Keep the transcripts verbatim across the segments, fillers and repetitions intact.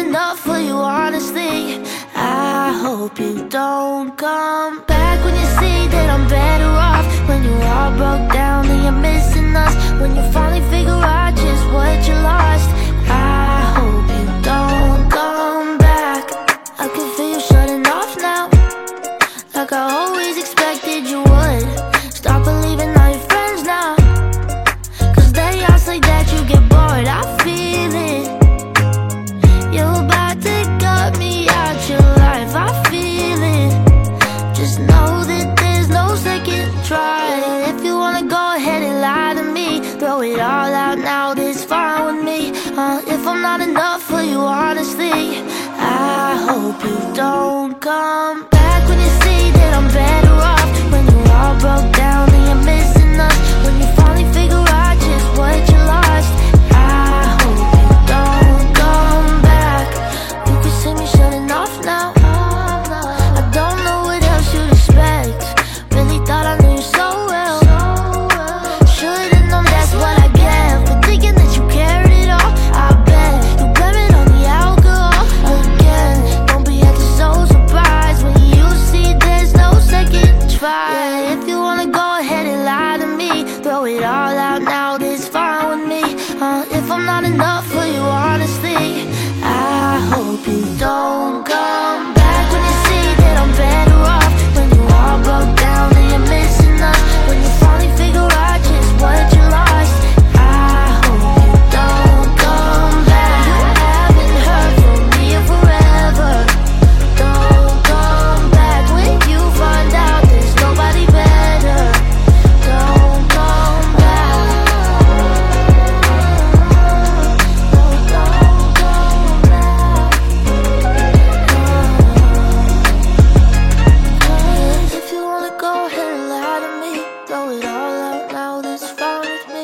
enough for you, honestly. I hope you don't come back when you see that I'm better off. When you all broke down and you're missing us. When you finally figure out just what you lost. I hope you don't come back. I can feel you shutting off now, like I always expected you would. Stop believing all your friends now, cause they all say that you get bored. I feel it. You're about to cut me out your life. I feel it. Just know that there's no second try. If you wanna go ahead and lie to me, throw it all out now, that's fine with me. uh, If I'm not enough for you, honestly, I hope you don't come back when you see that I'm better off. When you all broke down and you're missing us. When you finally figure out just what you lost. I hope you don't come back. You can see me shutting off now. I don't know what else you'd expect. Really thought I knew you so well. Should've known that's what I get for thinking that you cared it all. I bet you blame it on the alcohol again. Don't be acting so surprised when you see there's no second try. Yeah, if you wanna go ahead and lie to me, throw it all out now, that's fine with me. uh, If I'm not enough for you, honestly, I hope you don't come back when you see that I'm better off. When you all broke down and you're missing us. When you finally figure out just what you lost. I hope you don't come back. You haven't heard from me in forever. Don't come back when you find out there's nobody better. Don't come back. No, don't come back. If you wanna go ahead and lie to me, throw it all out now, that's fine with me.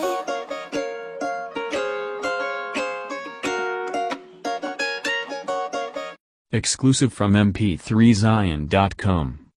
Exclusive from M P three Zion dot com.